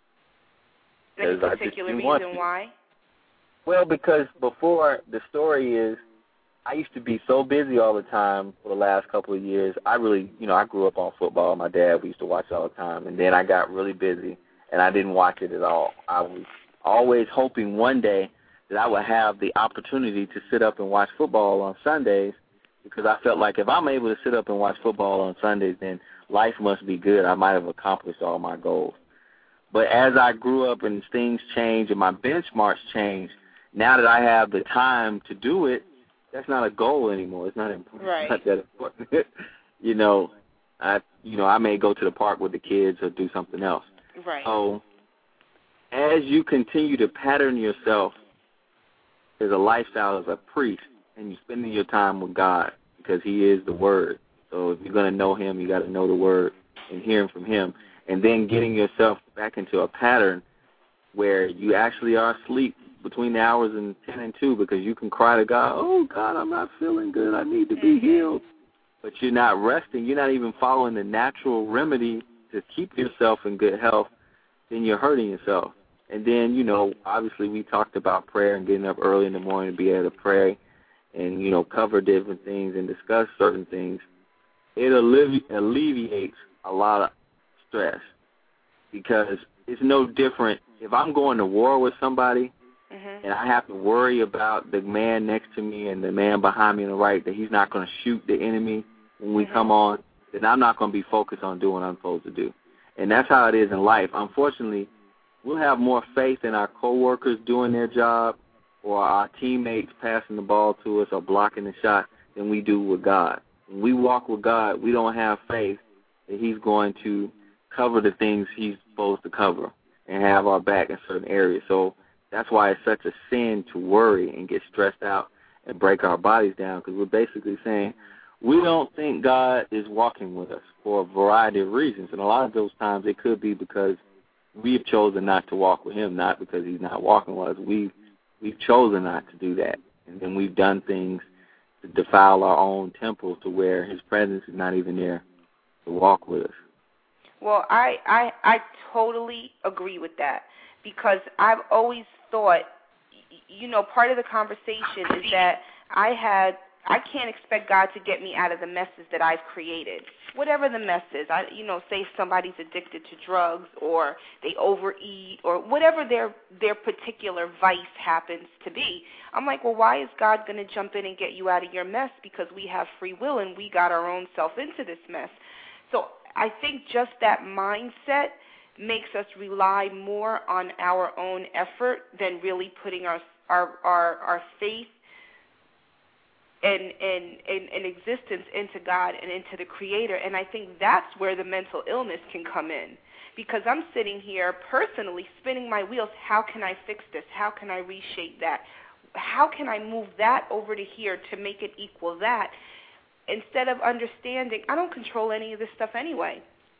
Speaker 3: Any particular reason why?
Speaker 4: Well, because before, the story is, I used to be so busy all the time for the last couple of years. I really, you know, I grew up on football. My dad, we used to watch all the time. And then I got really busy, and I didn't watch it at all. I was always hoping one day that I would have the opportunity to sit up and watch football on Sundays, because I felt like if I'm able to sit up and watch football on Sundays, then life must be good. I might have accomplished all my goals. But as I grew up and things changed and my benchmarks changed, now that I have the time to do it, that's not a goal anymore. It's not important.
Speaker 3: Right.
Speaker 4: It's not that important. you know, I you know I may go to the park with the kids or do something else.
Speaker 3: Right.
Speaker 4: So as you continue to pattern yourself as a lifestyle as a priest, and you're spending your time with God, because He is the Word. So if you're going to know Him, you got to know the Word and hearing from Him, and then getting yourself back into a pattern where you actually are asleep between the hours and ten and two, because you can cry to God, oh, God, I'm not feeling good. I need to be healed. But you're not resting. You're not even following the natural remedy to keep yourself in good health. Then you're hurting yourself. And then, you know, obviously we talked about prayer and getting up early in the morning to be able to pray and, you know, cover different things and discuss certain things. It allevi- alleviates a lot of stress, because it's no different. If I'm going to war with somebody,
Speaker 3: mm-hmm.
Speaker 4: and I have to worry about the man next to me and the man behind me on the right, that he's not going to shoot the enemy when we
Speaker 3: mm-hmm.
Speaker 4: come on, then I'm not going to be focused on doing what I'm supposed to do. And that's how it is in life. Unfortunately, we'll have more faith in our coworkers doing their job or our teammates passing the ball to us or blocking the shot than we do with God. When we walk with God, we don't have faith that He's going to cover the things He's supposed to cover and have our back in certain areas. So that's why it's such a sin to worry and get stressed out and break our bodies down, because we're basically saying we don't think God is walking with us for a variety of reasons. And a lot of those times it could be because we've chosen not to walk with Him, not because He's not walking with us. We've, we've chosen not to do that. And then we've done things to defile our own temples to where His presence is not even there to walk with us.
Speaker 3: Well, I, I, I totally agree with that, because I've always thought, you know, part of the conversation is that I had, I can't expect God to get me out of the messes that I've created. Whatever the mess is, I, you know, say somebody's addicted to drugs or they overeat or whatever their their particular vice happens to be. I'm like, well, why is God going to jump in and get you out of your mess? Because we have free will and we got our own self into this mess. So I think just that mindset makes us rely more on our own effort than really putting our our our, our faith and, and, and, and existence into God and into the Creator. And I think that's where the mental illness can come in, because I'm sitting here personally spinning my wheels. How can I fix this? How can I reshape that? How can I move that over to here to make it equal that? Instead of understanding, I don't control any of this stuff anyway.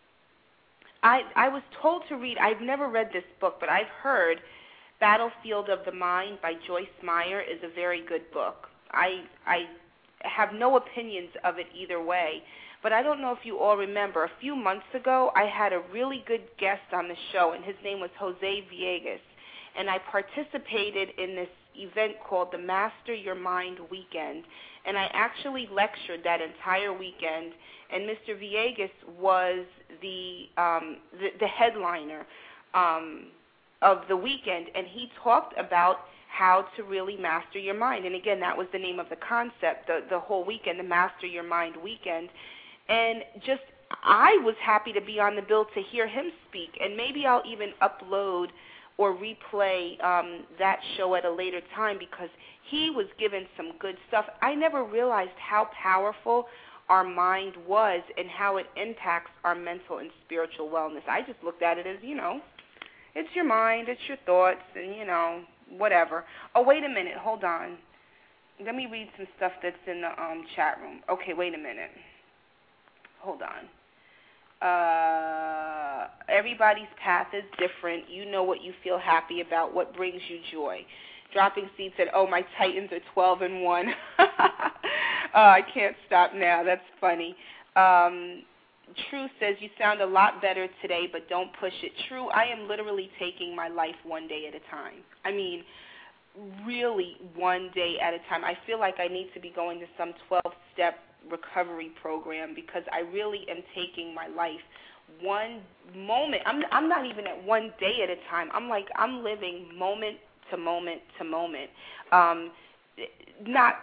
Speaker 3: I, I was told to read, I've never read this book, but I've heard Battlefield of the Mind by Joyce Meyer is a very good book. I, I have no opinions of it either way, but I don't know if you all remember, a few months ago I had a really good guest on the show, and his name was Jose Villegas, and I participated in this event called the Master Your Mind Weekend, and I actually lectured that entire weekend, and Mister Villegas was the um, the, the headliner um, of the weekend, and he talked about how to really master your mind. And again, that was the name of the concept, the, the whole weekend, the Master Your Mind Weekend. And just, I was happy to be on the bill to hear him speak, and maybe I'll even upload or replay um, that show at a later time, because he was given some good stuff. I never realized how powerful our mind was and how it impacts our mental and spiritual wellness. I just looked at it as, you know, it's your mind, it's your thoughts, and, you know, whatever. Oh, wait a minute. Hold on. Let me read some stuff that's in the um, chat room. Okay, wait a minute. Hold on. Uh, everybody's path is different. You know what you feel happy about, what brings you joy. Dropping Seed said, oh, my Titans are twelve and one. uh, I can't stop now. That's funny. Um, True says, you sound a lot better today, but don't push it. True, I am literally taking my life one day at a time. I mean, really one day at a time. I feel like I need to be going to some twelve-step recovery program because I really am taking my life one moment. I'm I'm not even at one day at a time. I'm like I'm living moment to moment to moment. Um, not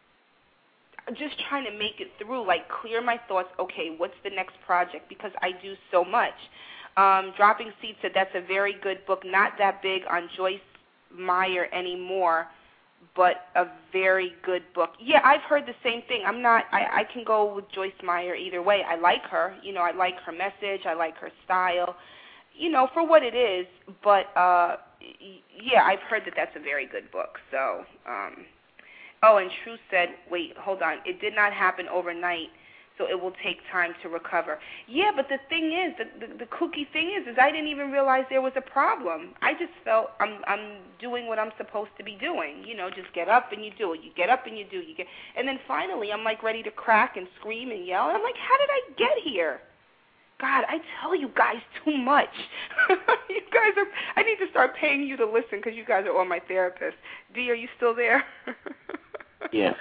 Speaker 3: just trying to make it through, like clear my thoughts. Okay, what's the next project? Because I do so much. Um, Dropping Seed said that's a very good book. Not that big on Joyce Meyer anymore, but a very good book. Yeah, I've heard the same thing. I'm not. I, I can go with Joyce Meyer either way. I like her. You know, I like her message. I like her style. You know, for what it is. But uh, yeah, I've heard that that's a very good book. So. Um, oh, and True said, wait, hold on. It did not happen overnight, so it will take time to recover. Yeah, but the thing is, the, the, the kooky thing is, is I didn't even realize there was a problem. I just felt I'm I'm doing what I'm supposed to be doing. You know, just get up and you do it. You get up and you do. You get, and then finally, I'm like ready to crack and scream and yell. And I'm like, how did I get here? God, I tell you guys too much. You guys are. I need to start paying you to listen because you guys are all my therapists. Dee, are you still there?
Speaker 4: Yes.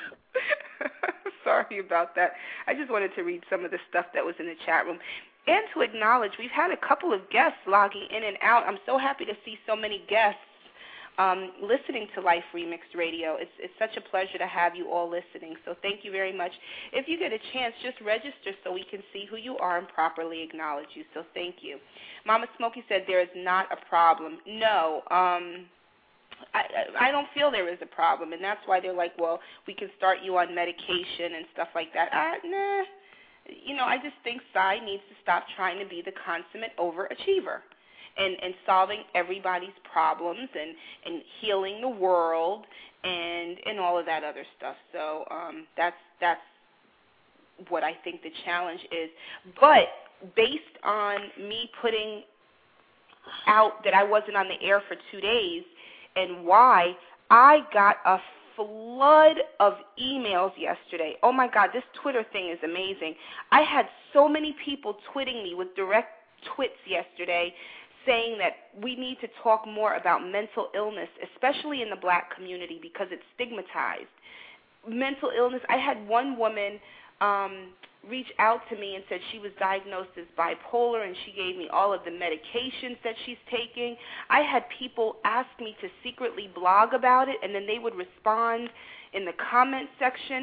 Speaker 3: Sorry about that. I just wanted to read some of the stuff that was in the chat room. And to acknowledge, we've had a couple of guests logging in and out. I'm so happy to see so many guests um, listening to Life Remixed Radio. It's, it's such a pleasure to have you all listening, so thank you very much. If you get a chance, just register so we can see who you are and properly acknowledge you, so thank you. Mama Smokey said there is not a problem. No, um... I, I don't feel there is a problem, and that's why they're like, well, we can start you on medication and stuff like that. Uh, nah. You know, I just think Psy needs to stop trying to be the consummate overachiever and, and solving everybody's problems and, and healing the world and, and all of that other stuff. So um, that's that's what I think the challenge is. But based on me putting out that I wasn't on the air for two days, and why, I got a flood of emails yesterday. Oh, my God, this Twitter thing is amazing. I had so many people twitting me with direct twits yesterday saying that we need to talk more about mental illness, especially in the black community because it's stigmatized. Mental illness, I had one woman um, reach out to me and said she was diagnosed as bipolar, and she gave me all of the medications that she's taking. I had people ask me to secretly blog about it, and then they would respond in the comment section.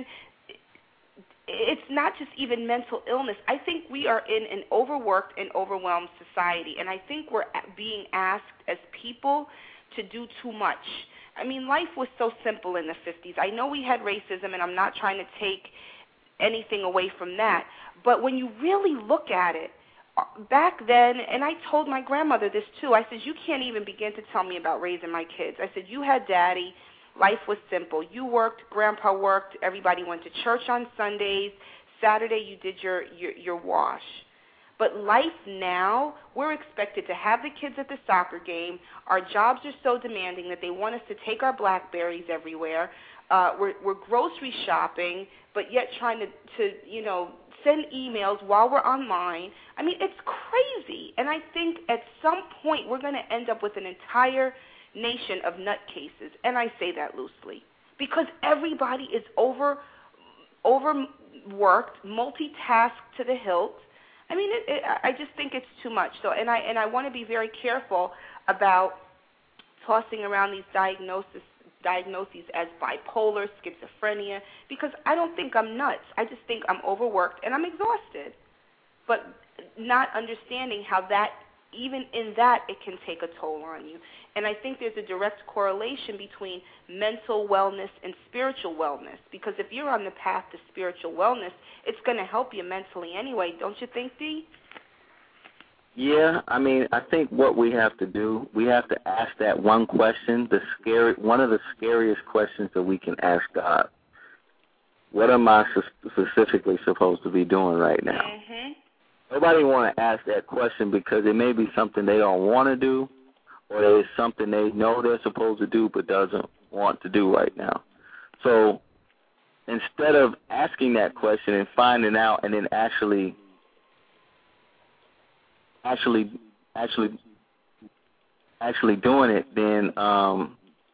Speaker 3: It's not just even mental illness. I think we are in an overworked and overwhelmed society, and I think we're being asked as people to do too much. I mean, life was so simple in the fifties. I know we had racism, and I'm not trying to take anything away from that. But when you really look at it, back then, and I told my grandmother this too, I said, you can't even begin to tell me about raising my kids. I said, you had daddy, life was simple. You worked, grandpa worked, everybody went to church on Sundays, Saturday you did your, your, your wash. But life now, we're expected to have the kids at the soccer game. Our jobs are so demanding that they want us to take our BlackBerries everywhere. Uh, we're, we're grocery shopping, but yet trying to, to, you know, send emails while we're online. I mean, it's crazy. And I think at some point we're going to end up with an entire nation of nutcases. And I say that loosely because everybody is over, overworked, multitasked to the hilt. I mean, it, it, I just think it's too much. So, and I and I want to be very careful about tossing around these diagnoses. diagnoses as bipolar, schizophrenia, because I don't think I'm nuts. I just think I'm overworked and I'm exhausted. But not understanding how that, even in that, it can take a toll on you. And I think there's a direct correlation between mental wellness and spiritual wellness, because if you're on the path to spiritual wellness, it's going to help you mentally anyway. Don't you think, Dee?
Speaker 4: Yeah, I mean, I think what we have to do, we have to ask that one question, the scary, one of the scariest questions that we can ask God. What am I specifically supposed to be doing right now?
Speaker 3: Mm-hmm.
Speaker 4: nobody want to ask that question because it may be something they don't want to do, or it's something they know they're supposed to do but doesn't want to do right now. So instead of asking that question and finding out and then actually, actually, actually, actually doing it, then um,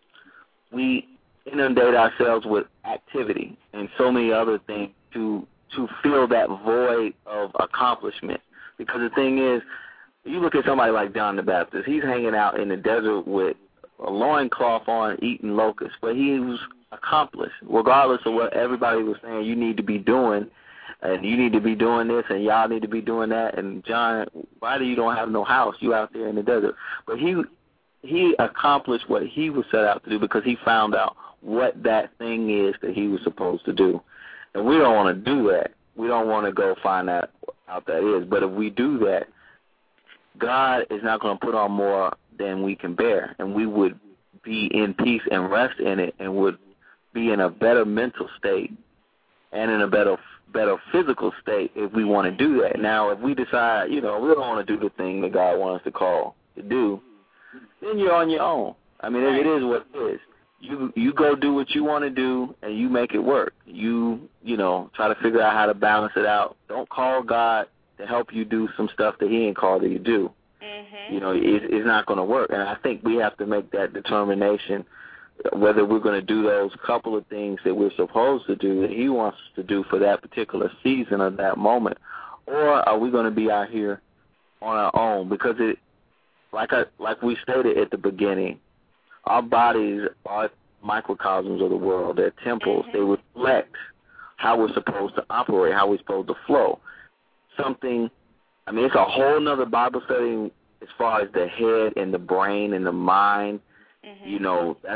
Speaker 4: we inundate ourselves with activity and so many other things to to fill that void of accomplishment. Because the thing is, you look at somebody like John the Baptist, he's hanging out in the desert with a loincloth on, eating locusts, but he was accomplished, regardless of what everybody was saying you need to be doing, and you need to be doing this, and y'all need to be doing that, and John, why do you don't have no house? You out there in the desert. But he he accomplished what he was set out to do because he found out what that thing is that he was supposed to do. And we don't want to do that. We don't want to go find that out that is. But if we do that, God is not going to put on more than we can bear, and we would be in peace and rest in it, and would be in a better mental state and in a better better physical state if we want to do that. Now, if we decide, you know, we don't want to do the thing that God wants us to call to do, then you're on your own. I mean, it is what it is. You you go do what you want to do, and you make it work. You, you know, try to figure out how to balance it out. Don't call God to help you do some stuff that he ain't called you to do. Mm-hmm. You know, it, it's not going to work. And I think we have to make that determination whether we're going to do those couple of things that we're supposed to do, that he wants us to do for that particular season or that moment, or are we going to be out here on our own? Because it, like I, like we stated at the beginning, our bodies are microcosms of the world. They're temples. Mm-hmm. They reflect how we're supposed to operate, how we're supposed to flow. Something, I mean, it's a whole nother Bible study as far as the head and the brain and the mind. Mm-hmm. You know, that's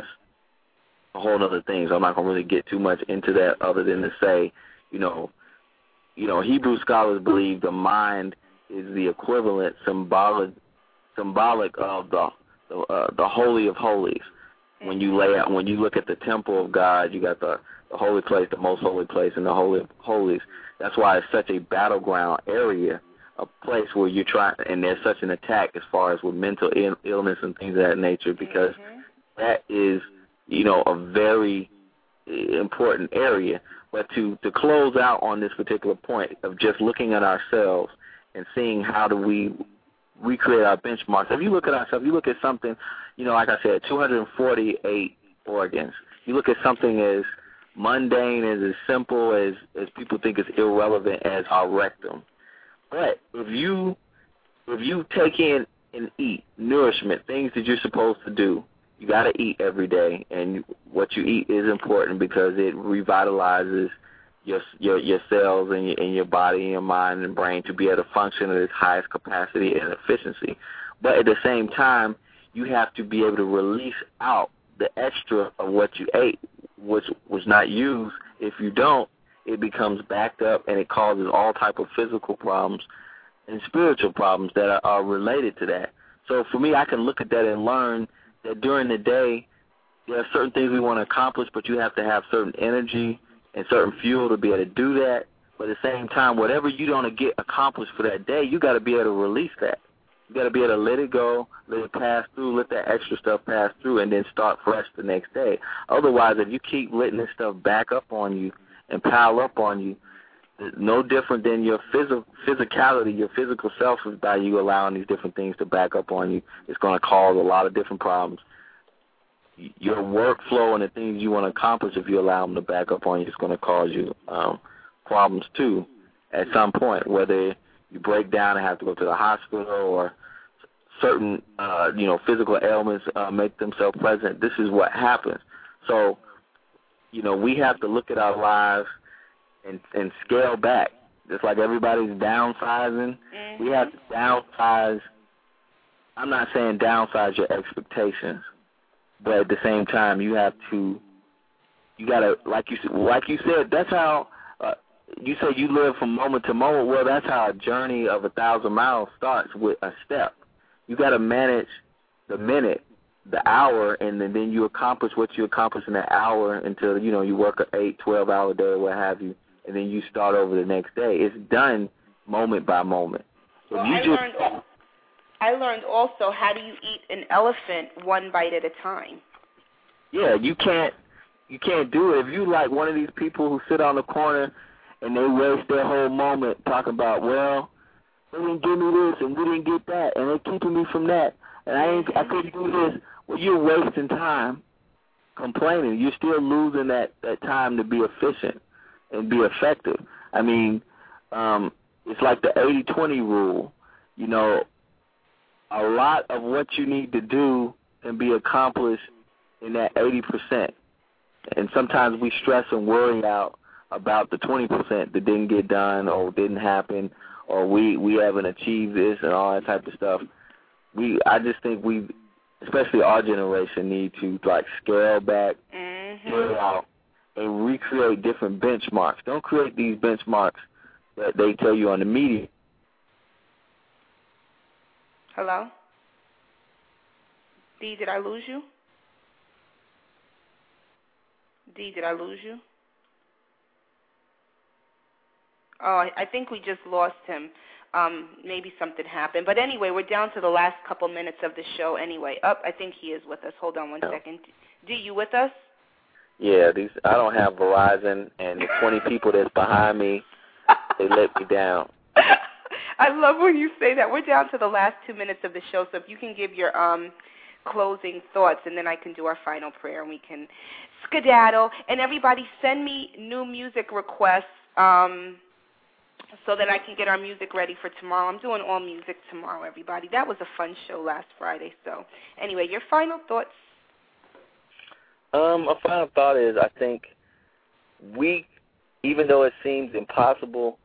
Speaker 4: a whole other thing. So I'm not going to really get too much into that other than to say, you know, you know, Hebrew scholars believe the mind is the equivalent symbolic symbolic of the the, uh, the Holy of Holies. Mm-hmm. When you lay out, when you look at the temple of God, you got the, the holy place, the most holy place, and the Holy of Holies. That's why it's such a battleground area, a place where you're trying, and there's such an attack as far as with mental Ill- illness and things of that nature, because mm-hmm. that is, you know, a very important area. But to, to close out on this particular point of just looking at ourselves and seeing how do we recreate our benchmarks. If you look at ourselves, you look at something, you know, like I said, two hundred forty-eight organs. You look at something as mundane, as as simple as, as people think is irrelevant as our rectum. But if you if you take in and eat nourishment, things that you're supposed to do, you got to eat every day, and what you eat is important because it revitalizes your your your cells and your, and your body and your mind and brain to be able to function at its highest capacity and efficiency. But at the same time, you have to be able to release out the extra of what you ate, which was not used. If you don't, it becomes backed up, and it causes all type of physical problems and spiritual problems that are, are related to that. So for me, I can look at that and learn that during the day, there are certain things we want to accomplish, but you have to have certain energy and certain fuel to be able to do that. But at the same time, whatever you don't get accomplished for that day, you got to be able to release that. You got to be able to let it go, let it pass through, let that extra stuff pass through, and then start fresh the next day. Otherwise, if you keep letting this stuff back up on you and pile up on you, no different than your phys- physicality, your physical self, is by you allowing these different things to back up on you. It's going to cause a lot of different problems. Your workflow and the things you want to accomplish, if you allow them to back up on you, it's going to cause you um, problems too at some point, whether you break down and have to go to the hospital or certain, uh, you know, physical ailments uh, make themselves present. This is what happens. So, you know, we have to look at our lives and, and scale back. Just like everybody's downsizing, mm-hmm. we have to downsize. I'm not saying downsize your expectations, but at the same time, you have to, you got to, like you, like you said, that's how, uh, you say you live from moment to moment. Well, that's how a journey of a thousand miles starts, with a step. You got to manage the minute, the hour, and then, then you accomplish what you accomplish in that hour until, you know, you work an eight, twelve hour day or what have you, and then you start over the next day. It's done moment by moment.
Speaker 3: Well,
Speaker 4: you
Speaker 3: I
Speaker 4: just,
Speaker 3: learned. I learned also how do you eat an elephant one bite at a time.
Speaker 4: Yeah, you can't. You can't do it if you like one of these people who sit on the corner and they waste their whole moment talking about, well, they didn't give me this and we didn't get that and they're keeping me from that and I ain't I couldn't do this. Well, you're wasting time complaining. You're still losing that, that time to be efficient and be effective. I mean, um, it's like the eighty twenty rule. You know, a lot of what you need to do can be accomplished in that eighty percent. And sometimes we stress and worry out about the twenty percent that didn't get done or didn't happen or we, we haven't achieved this and all that type of stuff. We I just think we, especially our generation, need to, like, scale back,
Speaker 3: mm-hmm.
Speaker 4: scale out, and recreate different benchmarks. Don't create these benchmarks that they tell you on the media.
Speaker 3: Hello? D, did I lose you? D, did I lose you? Oh, I, I think we just lost him. Um, maybe something happened. But anyway, we're down to the last couple minutes of the show anyway. Up, oh, I think he is with us. Hold on one
Speaker 4: yeah.
Speaker 3: second. D, you with us?
Speaker 4: Yeah, these I don't have Verizon, and the twenty people that's behind me, they let me down.
Speaker 3: I love when you say that. We're down to the last two minutes of the show, so if you can give your um closing thoughts, and then I can do our final prayer, and we can skedaddle. And everybody, send me new music requests um, so that I can get our music ready for tomorrow. I'm doing all music tomorrow, everybody. That was a fun show last Friday. So anyway, your final thoughts?
Speaker 4: Um, my final thought is I think we, even though it seems impossible,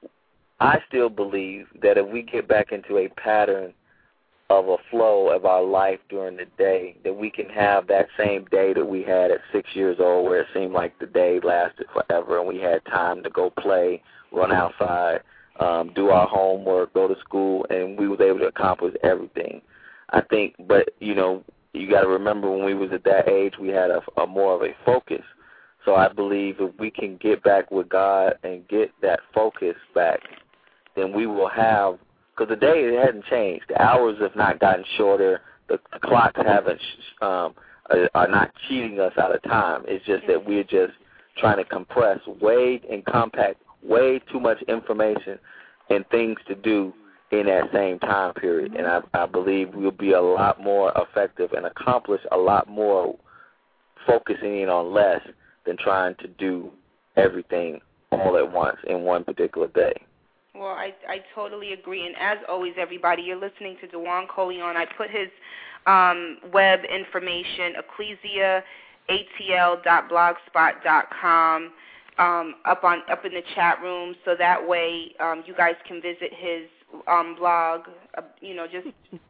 Speaker 4: I still believe that if we get back into a pattern of a flow of our life during the day, that we can have that same day that we had at six years old where it seemed like the day lasted forever and we had time to go play, run outside, um, do our homework, go to school, and we was able to accomplish everything. I think, but, you know, you got to remember when we was at that age, we had a, a more of a focus. So I believe if we can get back with God and get that focus back, then we will have, because the day it hasn't changed. The hours have not gotten shorter. The, the clocks haven't um, are not cheating us out of time. It's just that we're just trying to compress way and compact way too much information and things to do in that same time period. And I, I believe we'll be a lot more effective and accomplish a lot more focusing in on less than trying to do everything all at once in one particular day.
Speaker 3: Well, I, I totally agree. And as always, everybody, you're listening to Dewan Colion. I put his um, web information, ecclesia a t l dot blogspot dot com, um, up on up in the chat room, so that way um, you guys can visit his um, blog. Uh, you know, just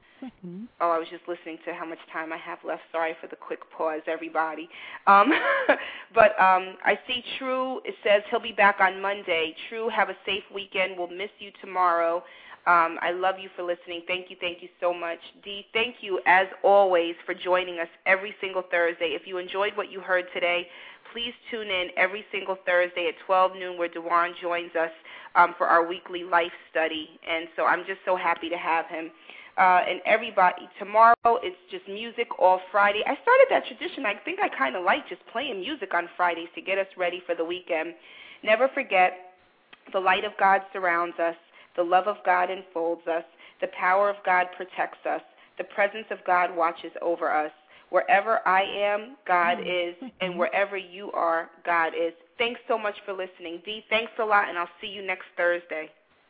Speaker 3: oh, I was just listening to how much time I have left. Sorry for the quick pause, everybody. Um, but um, I see True. It says he'll be back on Monday. True, have a safe weekend. We'll miss you tomorrow. Um, I love you for listening. Thank you, thank you so much. Dee, thank you, as always, for joining us every single Thursday. If you enjoyed what you heard today, please tune in every single Thursday at twelve noon where Dewan joins us um, for our weekly life study. And so I'm just so happy to have him. Uh, and everybody, tomorrow it's just music all Friday. I started that tradition. I think I kind of like just playing music on Fridays to get us ready for the weekend. Never forget, the light of God surrounds us. The love of God enfolds us. The power of God protects us. The presence of God watches over us. Wherever I am, God is, and wherever you are, God is. Thanks so much for listening. Dee, thanks a lot, and I'll see you next Thursday.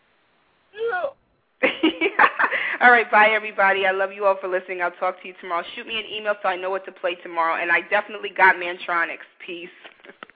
Speaker 3: Yeah. All right, bye, everybody. I love you all for listening. I'll talk to you tomorrow. Shoot me an email so I know what to play tomorrow, and I definitely got Mantronics. Peace.